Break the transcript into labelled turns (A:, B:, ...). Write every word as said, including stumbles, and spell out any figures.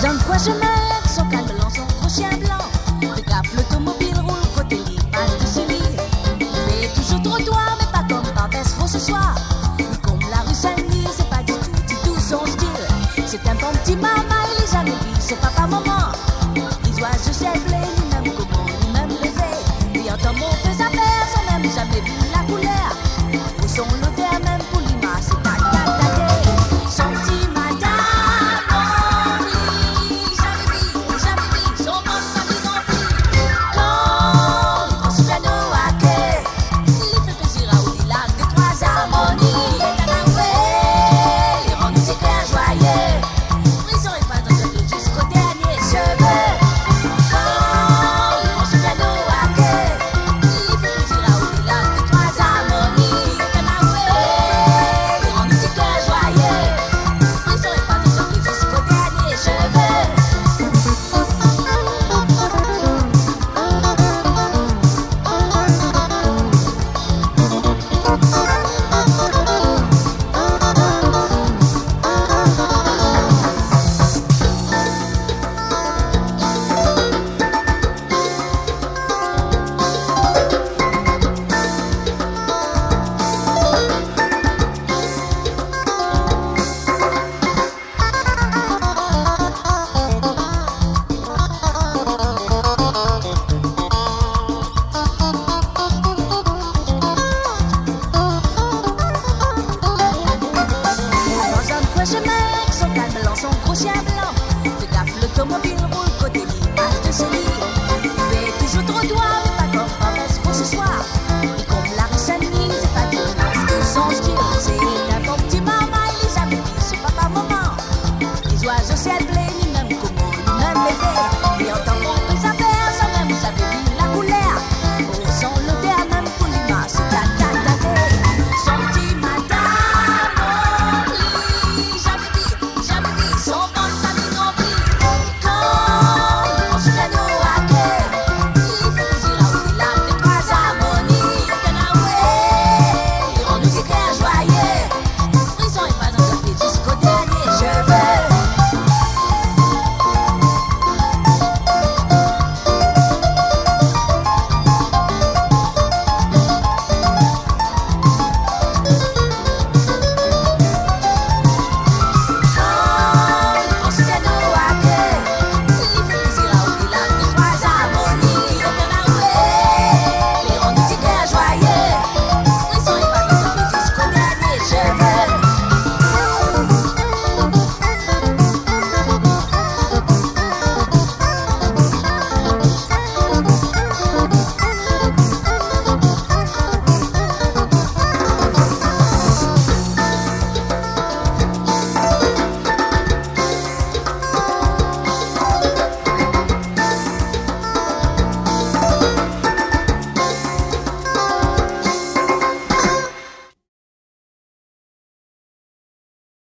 A: Jean de quoi je mets son calme blanc, son gros chien blanc. Fais gaffe, l'automobile roule côté lit, passe de ce lit. Il fait toujours trottoir, mais pas comme Barbès-Raux ce soir. Ni comme la rue Saint-Denis, c'est pas du tout, du tout son style. C'est un bon petit maman, il est jamais vu, son papa, maman. Les oiseaux je sais blé, ni même comment, ni même levé. Lui entend mon feu sa père, sans même jamais vu la couleur. Où sont l'odeur, même pour l'ima, c'est ta ta ta ta. Son petit madame, oh oui, jamais vu, jamais vu, son bon famille non plus. Quand il prend son piano à quai, il fait plaisir à Odila, des trois harmonies. Et Tanaway, il rend nous hyper joyeux. Frisson et pas dans le dos jusqu'au dernier cheveu. Quand il prend son piano à quai, il fait plaisir à Odila, des trois harmonies. Et Tanaway, il rend nous hyper joyeux. Frisson et pas dans le dos jusqu'au dernier cheveu. Dans un coin je mets son calme blanc, son gros chien blanc. Fais gaffe, l'automobile roule côté lit, passe de ce lit. Il fait toujours trop droit, mais pas comme Barbès-Raux ce soir. Et comme la rue Saint-Denis, c'est pas du tout son style. C'est un bon petit maman, il est jamais vu, son papa, maman. Les oiseaux ciel bleu,